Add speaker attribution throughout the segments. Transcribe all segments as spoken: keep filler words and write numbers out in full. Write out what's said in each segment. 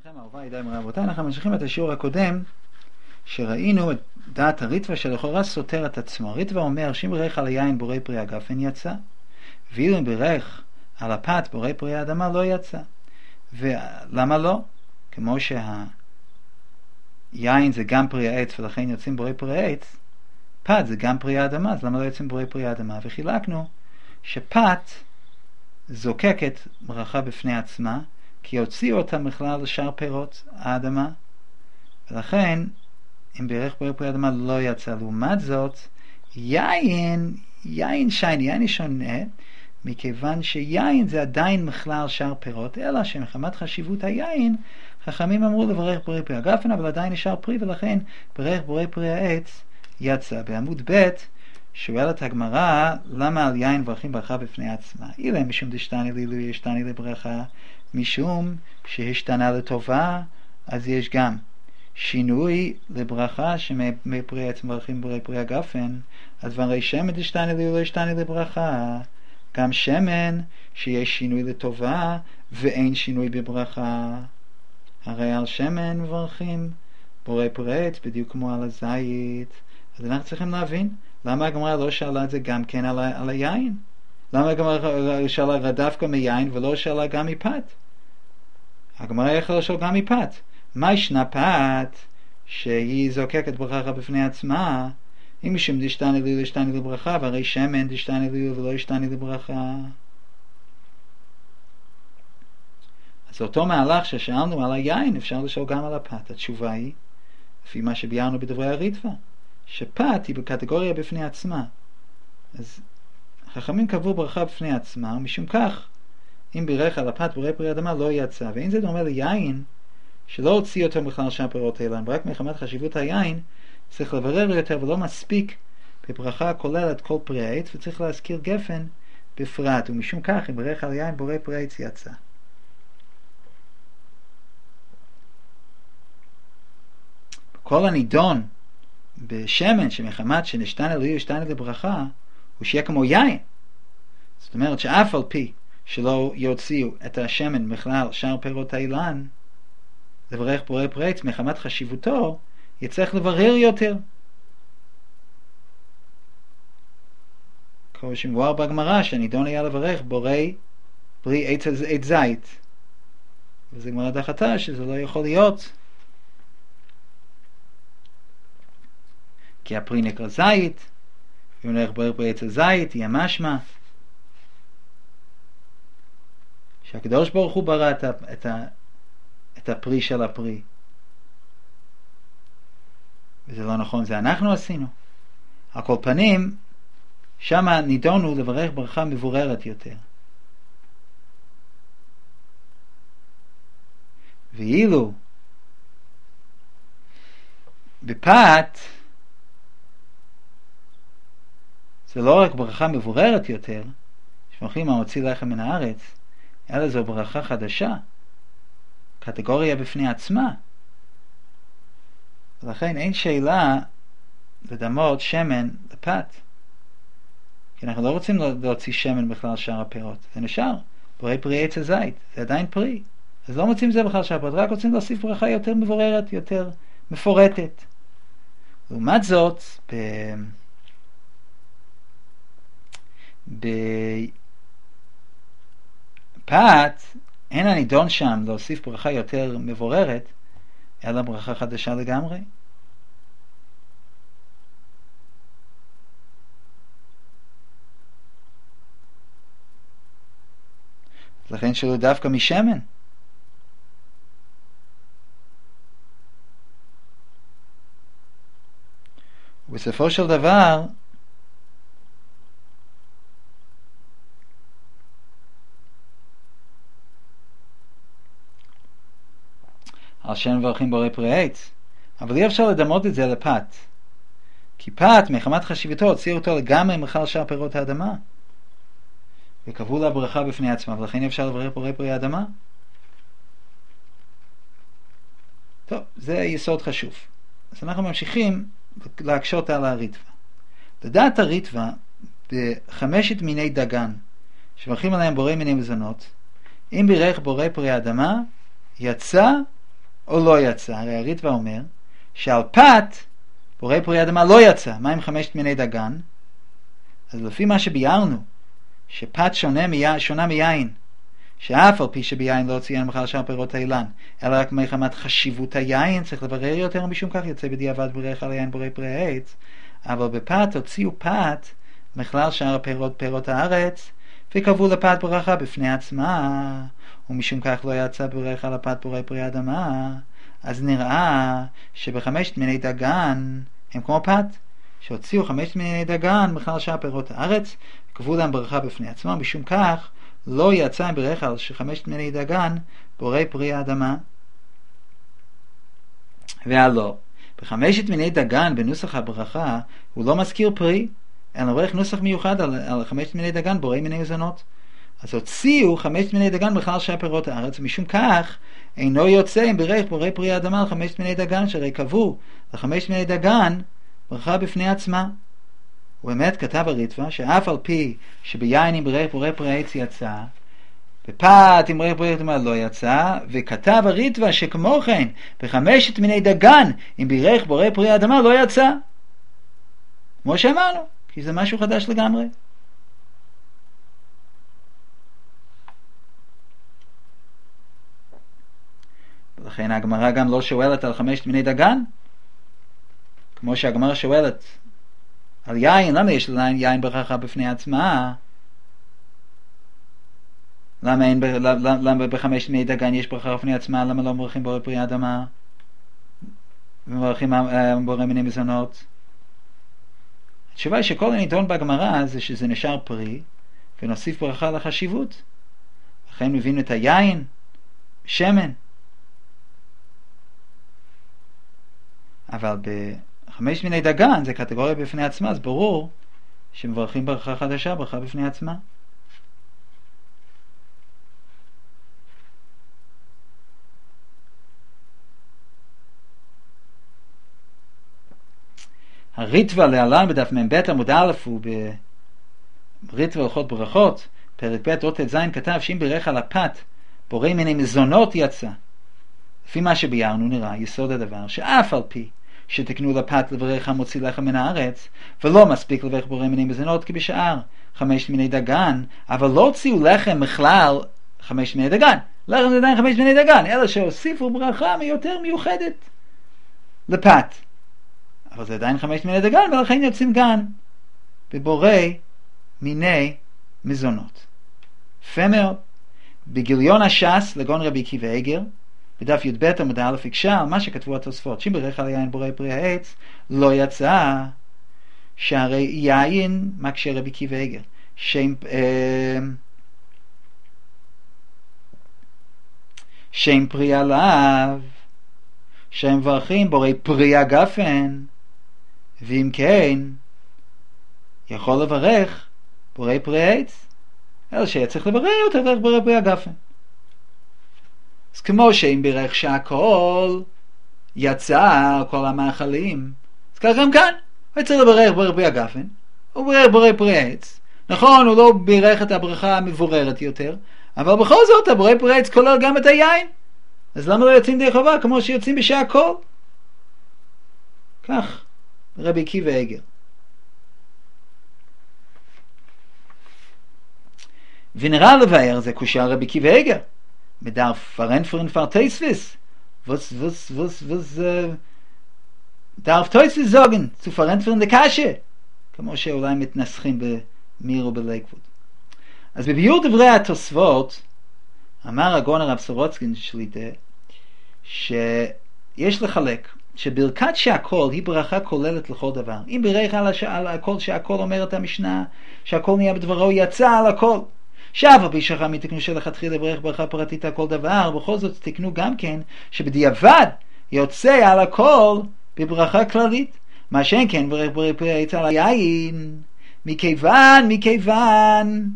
Speaker 1: לכם אהובה ידיי מרבותיי, אנחנו ממשיכים את השיעור הקודם שראינו את דעת הריטווה שלכאורה סותר את עצמו. הריטווה אומר שאם בירך על היין בורא פרי הגפן יצא, ואילו אם בירך על הפת בורא פרי האדמה לא יצא. ולמה לא? כמו שהיין זה גם פרי העץ ולכן יוצאים בורא פרי העץ, פת זה גם פרי האדמה, אז למה לא יוצאים בורא פרי האדמה? וחילקנו שפת זוקקת ברכה בפני עצמה, כי הוציאו אותה מכלל לשאר פירות האדמה, ולכן אם בירך בורא פרי האדמה לא יצא. לעומת זאת יין, יין שייני, יין שונה, מכיוון שיין זה עדיין מכלל שאר פירות, אלא שמחמת חשיבות היין חכמים אמרו לברך בורא פרי הגפן, אבל עדיין נשאר פרי, ולכן בירך בורא פרי העץ יצא. בעמוד ב' שואלת הגמרא, למה על יין מברכים ברכה בפני עצמה? אילם משום דשתני לעילוי ישתני לברכה, משום שהשתנה לטובה, אז יש גם שינוי לברכה שמפרי עץ מברכים בורא פרי הגפן. אז והרי שמן דשתני לעילוי ישתני לברכה, גם שמן שיש שינוי לטובה ואין שינוי בברכה, הרי על שמן מברכים בורא פרי עץ בדיוק כמו על הזית. אז אנחנו צריכים להבין למה הגמרא לא שאלה את זה גם כן על, ה- על היין. למה הגמרא שאלה דווקא מיין ולא שאלה גם מפת? הגמרא יכולה לשאול גם מפת. מה ישנה פת שהיא זוקקת ברכה בפני עצמה, אם משום דשתני לעילוי ישתני לברכה, והרי שמן דשתני לעילוי ולא ישתני לברכה. אז אותו מהלך ששאלנו על היין אפשר לשאול גם על הפת. התשובה היא, לפי מה שביארנו בדברי הריטווה, שפת היא בקטגוריה בפני עצמה. אז החכמים קבעו ברכה בפני עצמה, ומשום כך אם בירך על הפת בורא פרי האדמה לא יצא. ואין זה דומה ליין שלא הוציא אותו בכלל שאר פירות האלה, רק מחמת חשיבות היין צריך לברר יותר, ולא מספיק בברכה הכוללת כל פרי העץ, וצריך להזכיר גפן בפרט, ומשום כך אם בירך על יין בורא פרי העץ יצא. כל הנידון בשמן שמחמת שנשתנה לעילוי ישתנה לברכה הוא שיהיה כמו יין. זאת אומרת שאף על פי שלא יוציאו את השמן מכלל שאר פירות האילן, לברך בורא פרי עץ מחמת חשיבותו יצטרך לברר יותר. כמו שמבואר בגמרא שהנידון היה לברך בורא פרי עץ עץ זית, וזה גמרא דחתה שזה לא יכול להיות, כי הפרי נקרא זית, ואם נלך בורא פרי עץ הזית יהיה משמע שהקדוש ברוך הוא ברא את, את, את הפרי של הפרי, וזה לא נכון, זה אנחנו עשינו. על כל פנים שם נידונו לברך ברכה מבוררת יותר. ואילו בפת זה לא רק ברכה מבוררת יותר, שמחים המוציא לחם מן הארץ, אלא זו ברכה חדשה, קטגוריה בפני עצמה. ולכן אין שאלה לדמות שמן לפת, כי אנחנו לא רוצים להוציא שמן בכלל שאר הפירות, זה נשאר בורא פרי עץ הזית, זה עדיין פרי, אז לא מוצאים זה בכלל שאר הפירות, רק רוצים להוסיף ברכה יותר מבוררת, יותר מפורטת. לעומת זאת ב... בפת אין הנידון שם להוסיף ברכה יותר מבוררת, אלא ברכה חדשה לגמרי. לכן שלו דווקא משמן. ובסופו של דבר על שמן מברכים בורא פרי עץ, אבל אי אפשר לדמות את זה לפת, כי פת מחמת חשיבותו הוציא אותו לגמרי מכלל שאר פירות האדמה, וקבעו לה ברכה בפני עצמה, ולכן אי אפשר לברך בורא פרי האדמה. טוב, זה יסוד חשוב. אז אנחנו ממשיכים להקשות על הריטווה. לדעת הריטווה בחמשת מיני דגן שמברכים עליהם בורא מיני מזונות, אם בירך בורא פרי האדמה יצא או לא יצא? הרי הריטב"א אומר שעל פת בורא פרי אדמה לא יצא. מה עם חמשת מיני דגן? אז לפי מה שביארנו, שפת שונה, מי... שונה מיין, שאף על פי שביין לא ציין בכלל שאר פירות האילן, אלא רק מחמת חשיבות היין, צריך לברר יותר, משום כך יוצא בדיעבד ברך על היין בורא פרי העץ. אבל בפת הוציאו פת מכלל שאר הפירות פירות הארץ, וקבעו לפת ברכה בפני עצמה, ומשום כך לא יצא ברך על הפת בורא פרי אדמה. אז נראה שבחמשת מיני דגן הם כמו פת, שהוציאו חמשת מיני דגן בכלל שאר פירות הארץ, וקבעו להם ברכה בפני עצמה, משום כך לא יצא ברך על שחמשת מיני דגן בורא פרי האדמה. והלא, בחמשת מיני דגן בנוסח הברכה הוא לא מזכיר פרי, אלא עורך נוסח מיוחד על, על חמשת מיני דגן בורא מיני מזונות. אז הוציאו חמשת מיני דגן בכלל שאר פירות הארץ, ומשום כך אינו יוצא עם ברך בורא פרי האדמה על חמשת מיני דגן, שהרי קבעו לחמשת מיני דגן ברכה בפני עצמה. ובאמת כתב הריטב"א שאף על פי שביין עם ברך בורא פרי העץ יצא, בפת עם ברך בורא אדמה לא יצא, וכתב הריטב"א שכמו כן בחמשת מיני דגן עם ברך בורא פרי האדמה לא יצא, כמו שאמרנו, כי זה משהו חדש לגמרי. ולכן הגמרא גם לא שואלת על חמשת מיני דגן, כמו שהגמרא שואלת על יין. למה יש ליין יין ברכה בפני עצמה? למה, אין, למה, למה בחמשת מיני דגן יש ברכה בפני עצמה? למה לא מברכים בורא פרי האדמה ומברכים בורא מיני מזונות? התשובה היא שכל הנידון בגמרא זה שזה נשאר פרי, ונוסיף ברכה לחשיבות. לכן מבינו את היין, שמן. אבל בחמש מיני דגן זה קטגוריה בפני עצמה, אז ברור שמברכים ברכה חדשה, ברכה בפני עצמה. הריטב"א להלן בדף מ"ב עמוד א' ובריטב"א הלכות ברכות פרק ב' אות ט"ז כתב שאם בירך על הפת בורא מיני מזונות יצא. לפי מה שביארנו נראה יסוד הדבר שאף על פי שתקנו לפת לברך המוציא לחם מן הארץ, ולא מספיק לברך בורא מיני מזונות כי בשאר חמש מיני דגן, אבל לא הוציאו לחם מכלל חמש מיני דגן, לחם זה עדיין חמש מיני דגן, אלא שהוסיפו ברכה מיותר מיוחדת לפת, אבל זה עדיין חמש מיני דגן, ולכן יוצאים גן בבורא מיני מזונות. יפה מאוד. בגיליון הש"ס לגאון רבי עקיבא איגר בדף י"ב עמוד א' הקשה על מה שכתבו התוספות, שאם בירך על יין בורא פרי העץ לא יצא, שהרי יין מקשה רבי עקיבא איגר שם אה, שם פרי עליו, שהם מברכים בורא פרי הגפן, ואם כן יכול לברך בורא פרי העץ, אלא שצריך לברך יותר בורא פרי הגפן. אז כמו שאם בירך שהכל יצא על כל המאכלים, אז ככה גם כאן הוא צריך לברך בורא פרי הגפן, הוא בירך בורא פרי העץ. נכון, הוא לא בירך את הברכה המבוררת יותר, אבל בכל זאת הבורא פרי העץ כולל גם את היין, אז למה לא יוצאים די חובה כמו שיוצאים בשהכל? כך רבי עקיבא איגר. ונראה לבאר זה קושר רבי עקיבא איגר מדרף פרנפרן פרטייסוויס וס וס וס וס דרף טויסוויס זוגן צו פרנפרן דקשה, כמו שאולי מתנסחים במיר ובלייקווד. אז בביור דברי התוספות אמר הגאון הרב סורוצקין שליטה שיש לחלק שברכת שהכל היא ברכה כוללת לכל דבר. אם בירך על, הש... על הכל שהכל אומרת המשנה שהכל נהיה בדברו יצא על הכל, שאף על פי שחכמים תקנו שלכתחילה לברך ברכה פרטית על כל דבר, בכל זאת תקנו גם כן שבדיעבד יוצא על הכל בברכה כללית, מה שאין כן ברך ברך פרי העץ על היין, מכיוון מכיוון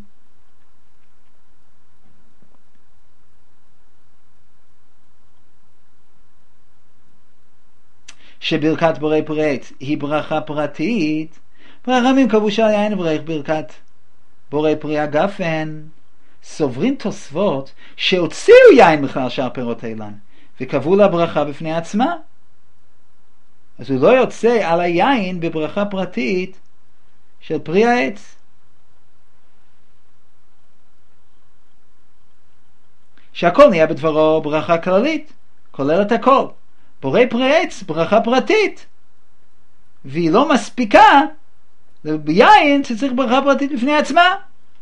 Speaker 1: שברכת בורא פרי העץ היא ברכה פרטית, חכמים קבעו שעל יין לברך ברכת בורא פרי הגפן. סוברים תוספות שהוציאו יין בכלל שאר פירות האילן, וקבעו לה ברכה בפני עצמה. אז הוא לא יוצא על היין בברכה פרטית של פרי העץ. שהכל נהיה בדברו ברכה כללית, כולל את הכל. בורא פרי עץ ברכה פרטית, והיא לא מספיקה ביין שצריך ברכה פרטית בפני עצמה.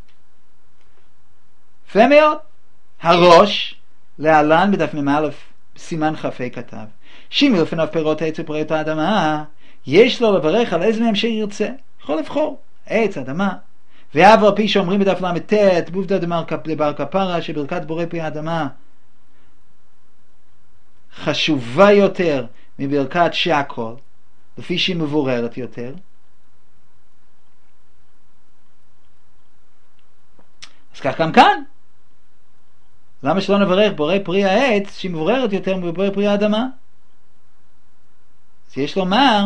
Speaker 1: יפה מאוד. הראש להלן בדף מ"א סימן כ"ה כתב, שימי לפניו פירות העץ ופרי האדמה, יש לו לברך על איזה מהם שירצה, יכול לבחור עץ, אדמה. ואף על פי שאומרים בדף ל"ט בעובדא דבר כפרה שברכת בורא פרי האדמה חשובה יותר מברכת שהכל, לפי שהיא מבוררת יותר, אז כך גם כאן. למה שלא נברך בורא פרי העץ שהיא מבוררת יותר מבורא פרי האדמה? אז יש לומר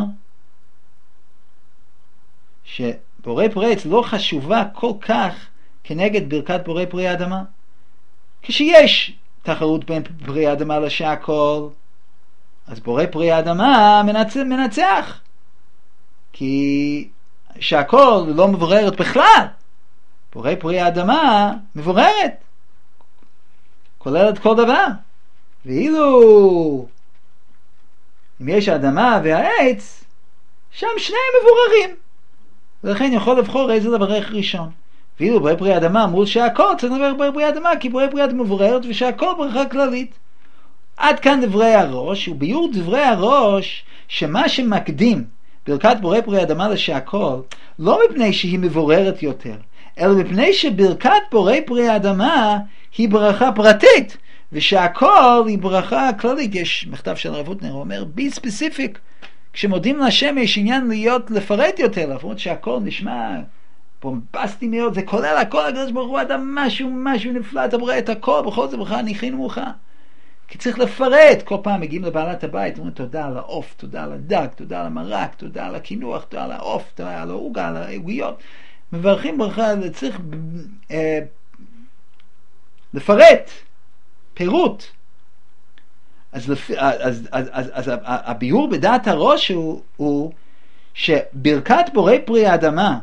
Speaker 1: שבורא פרי העץ לא חשובה כל כך כנגד ברכת בורא פרי האדמה. כשיש תחרות בין פרי האדמה לשהכל, אז בורא פרי האדמה מנצח, מנצח. כי שהכל לא מבוררת בכלל. בורא פרי האדמה מבוררת, כוללת כל דבר. ואילו אם יש האדמה והעץ, שם שניהם מבוררים, ולכן יכול לבחור איזה לברך ראשון. ואילו בורא פרי האדמה אמרו שהכל צריך לברך בורא פרי האדמה, כי בורא פרי האדמה מבוררת ושהכל ברכה כללית. עד כאן דברי הראש, וביור דברי הראש שמה שמקדים ברכת בורא פרי האדמה לשהכל לא מפני שהיא מבוררת יותר, אלא מפני שברכת בורא פרי האדמה היא ברכה פרטית, ושהכל היא ברכה כללית. יש מכתב של הרב הוטנר, הוא אומר בי ספציפיק, כשמודים להשם יש עניין להיות לפרט יותר, למרות שהכל נשמע בומבסטי מאוד, זה כולל הכל, הקדוש ברוך הוא אדם משהו משהו נפלא, אתה ברא את הכל, בכל זה ברכה ניחין מוחה. כי צריך לפרט. כל פעם מגיעים לבעלת הבית, אומרים תודה על העוף, תודה על הדג, תודה על המרק, תודה על הקינוח, תודה על העוף, תודה על העוגה, על העוגיות. מברכים ברכה, צריך אה, לפרט, פירוט. אז, לפ... אז, אז, אז, אז הביור בדעת הראש הוא, הוא שברכת בורא פרי האדמה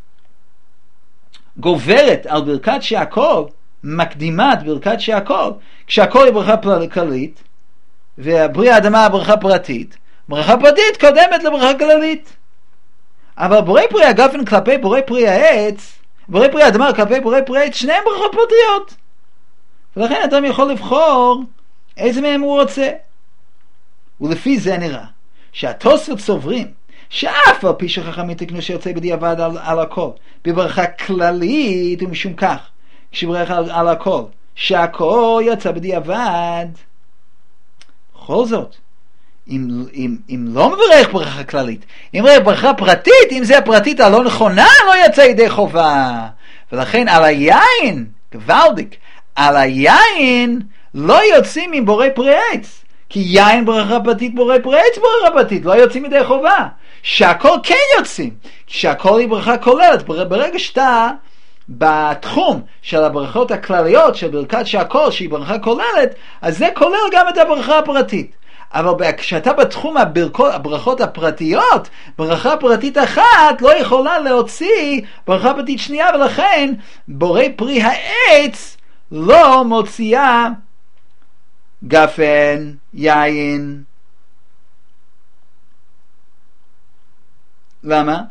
Speaker 1: גוברת על ברכת שהכל, מקדימה את ברכת שהכל, כשהכל היא ברכה כללית וברי האדמה ברכה פרטית, ברכה פרטית קודמת לברכה כללית. אבל בורא פרי הגפן כלפי בורא פרי העץ, בורא פרי האדמה כלפי בורא פרי העץ, שניהם ברכות פרטיות, ולכן אדם יכול לבחור איזה מהם הוא רוצה. ולפי זה נראה שהתוספות סוברים שאף על פי שחכמים תקנו שיוצא בדיעבד על, על הכל בברכה כללית, ומשום כך כשברכה על, על הכל שהכל יצא בדיעבד, בכל זאת אם, אם, אם לא מברך ברכה כללית, אם מברך ברכה פרטית, אם זה הפרטית הלא נכונה, לא יצא ידי חובה. ולכן על היין גוואלדיק, על היין לא יוצאים עם בורא פרי עץ, כי יין ברכה פרטית, בורא פרי עץ ברכה פרטית, לא יוצאים ידי חובה. שהכל כן יוצאים, שהכל היא ברכה כוללת. ברגע שאתה בתחום של הברכות הכלליות של ברכת שהכל שהיא ברכה כוללת, אז זה כולל גם את הברכה הפרטית. אבל כשאתה בתחום הברכות, הברכות הפרטיות, ברכה פרטית אחת לא יכולה להוציא ברכה פרטית שנייה, ולכן בורא פרי העץ לא מוציאה גפן, יין. למה?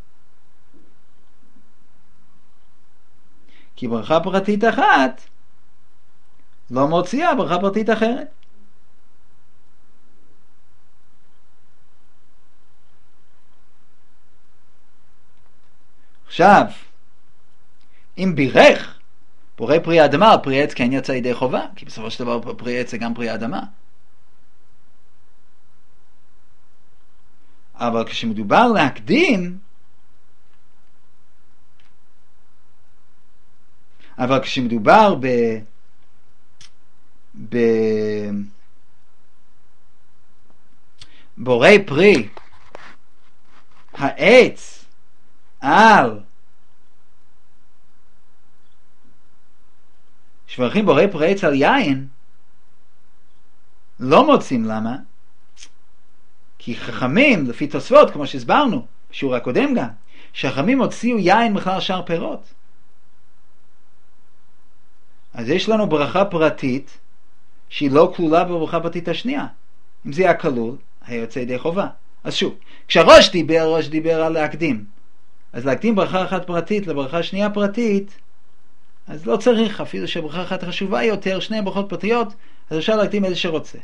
Speaker 1: כי ברכה פרטית אחת לא מוציאה ברכה פרטית אחרת. עכשיו, אם בירך בורא פרי האדמה, פרי עץ כן יצא ידי חובה, כי בסופו של דבר פרי עץ זה גם פרי האדמה. אבל כשמדובר להקדים, אבל כשמדובר ב ב בורא פרי העץ על שברכים בורא פרי עץ על יין, לא מוצאים. למה? כי חכמים, לפי תוספות, כמו שהסברנו בשיעור הקודם גם, שחכמים הוציאו יין בכלל שאר פירות. אז יש לנו ברכה פרטית שהיא לא כלולה בברכה פרטית השנייה. אם זה היה כלול, היה יוצא ידי חובה. אז שוב, כשהראש דיבר, הראש דיבר על להקדים. אז להקדים ברכה אחת פרטית לברכה שנייה פרטית, אז לא צריך, אפילו שברכה אחת חשובה יותר, שני ברכות פרטיות, אז אפשר להקדים איזה שרוצה.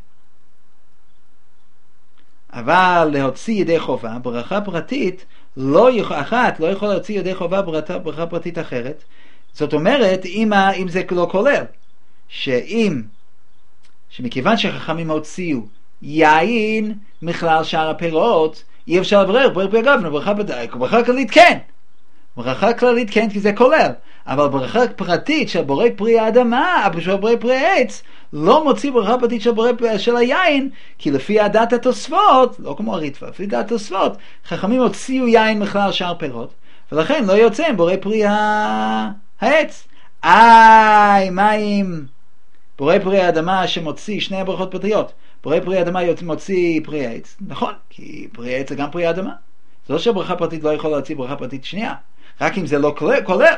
Speaker 1: אבל להוציא ידי חובה, ברכה פרטית, לא יכול, אחת לא יכולה להוציא ידי חובה ברכה, ברכה פרטית אחרת. זאת אומרת, אם, אם זה לא כולל, שאם, שמכיוון שחכמים הוציאו יין מכלל שאר הפירות, אי אפשר לברר, ברר בגבנו, ברכה, ברכה כללית כן. ברכה כללית כן, כי זה כולל. אבל ברכה פרטית של בורא פרי האדמה, של בורא פרי העץ, לא מוציא ברכה פרטית של בורא של היין, כי לפי הדת התוספות, לא כמו הריטב"א, לפי דת התוספות, חכמים הוציאו יין מכלל שאר פירות, ולכן לא יוצא עם בורא פרי העץ. איי, מה עם בורא פרי האדמה שמוציא שני ברכות פרטיות? בורא פרי האדמה מוציא פרי העץ, נכון, כי פרי העץ זה גם פרי האדמה. זה לא שברכה פרטית לא יכולה להוציא ברכה פרטית שנייה, רק אם זה לא כולל.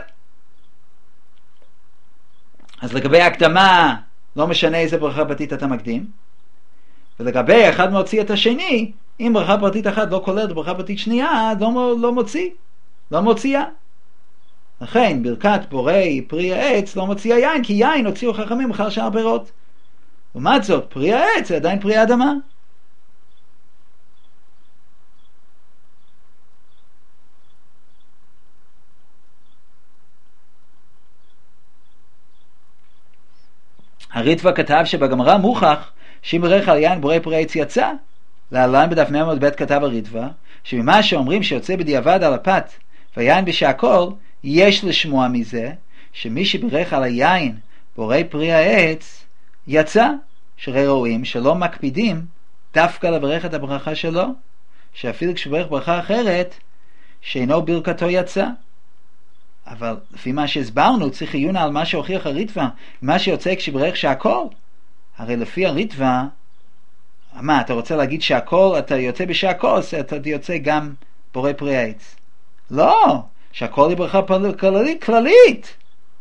Speaker 1: אז לגבי ההקדמה, לא משנה איזה ברכה פרטית אתה מקדים, ולגבי אחד מוציא את השני, אם ברכה פרטית אחת לא כוללת ברכה פרטית שנייה, לא, לא מוציא, לא מוציאה. לכן ברכת בורא פרי העץ לא מוציאה יין, כי יין הוציאו חכמים בכלל שאר פירות. לעומת זאת, פרי העץ זה עדיין פרי האדמה. הריטב"א כתב שבגמרא מוכח שאם ברך על יין בורא פרי העץ יצא. להלן בדף מאה מאות ב' כתב הריטב"א שממה שאומרים שיוצא בדיעבד על הפת והיין בשעקול, יש לשמוע מזה שמי שברך על היין בורא פרי העץ יצא. שראי רואים שלא מקפידים דווקא לברך את הברכה שלו, שאפילו כשברך ברכה אחרת שאינו ברכתו יצא. אבל לפי מה שהסברנו צריך עיון על מה שהוכיח הריטב"א, מה שיוצא כשברך שעקול. הרי לפי הריטב"א, מה, אתה רוצה להגיד שעקול, אתה יוצא בשעקול, אתה יוצא גם בורא פרי העץ? לא, שעקול היא ברכה כללית, כללית.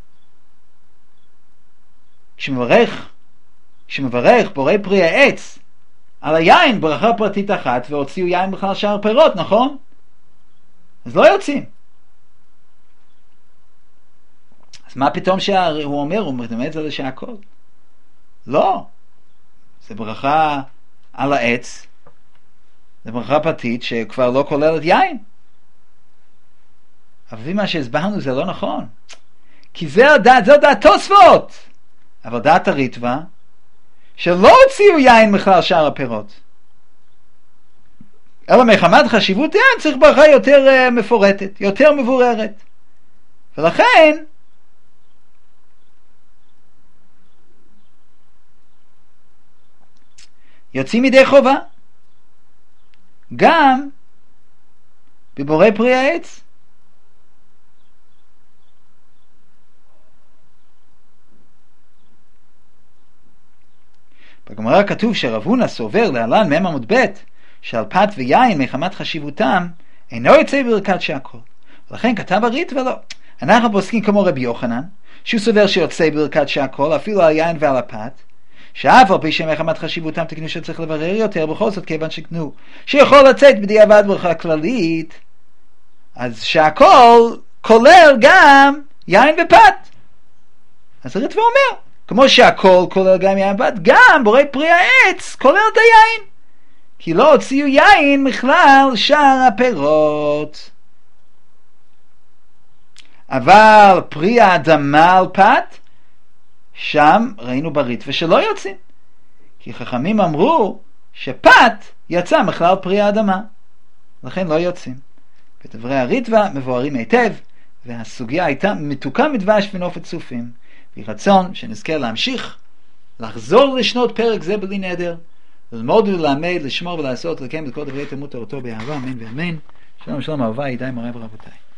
Speaker 1: כשמברך, כשמברך בורא פרי העץ על היין ברכה פרטית אחת, והוציאו יין בכלל שאר פירות, נכון? אז לא יוצאים. אז מה פתאום שהוא אומר, הוא מדמה את זה לשעקול? לא, זה ברכה על העץ, זה ברכה פרטית שכבר לא כוללת יין. אבל מה שהסברנו זה לא נכון, כי זה הדעת, זה הדעת תוספות. אבל דעת הריטב"א שלא הוציאו יין בכלל שאר הפירות, אלא מחמת חשיבות יין צריך ברכה יותר uh, מפורטת, יותר מבוררת. ולכן יוצאים ידי חובה גם בבורא פרי העץ. בגמרא כתוב שרב הונא סובר להלן מ' עמוד ב' שעל פת ויין מחמת חשיבותם אינו יוצא ברכת שעקול. לכן כתב הריטב"א לא. אנחנו פוסקים כמו רבי יוחנן שהוא סובר שיוצא ברכת שעקול אפילו על יין ועל הפת, שאף על פי שמחמת חשיבותם תקנו שצריך לברר יותר, בכל זאת כיוון שתקנו שיכול לצאת בדיעבד ברכה כללית, אז שעקול כולל גם יין ופת. אז הריטב"א אומר כמו שהכל כולל גם יין ופת, גם בורא פרי העץ כולל את היין, כי לא הוציאו יין מכלל שאר הפירות. אבל פרי האדמה על פת, שם ראינו בריטב"א שלא יוצאים, כי חכמים אמרו שפת יצא מכלל פרי האדמה, לכן לא יוצאים. בדברי הריטב"א מבוארים היטב, והסוגיה הייתה מתוקה מדבש ונופת צופים. ברצון שנזכה להמשיך לחזור לשנות פרק זה בלי נדר, ללמוד וללמד, לשמור ולעשות, לקיים את כל דברי תלמוד תורתו באהבה, אמן ואמן. שלום שלום אהבה, ידיי מוריי ורבותיי.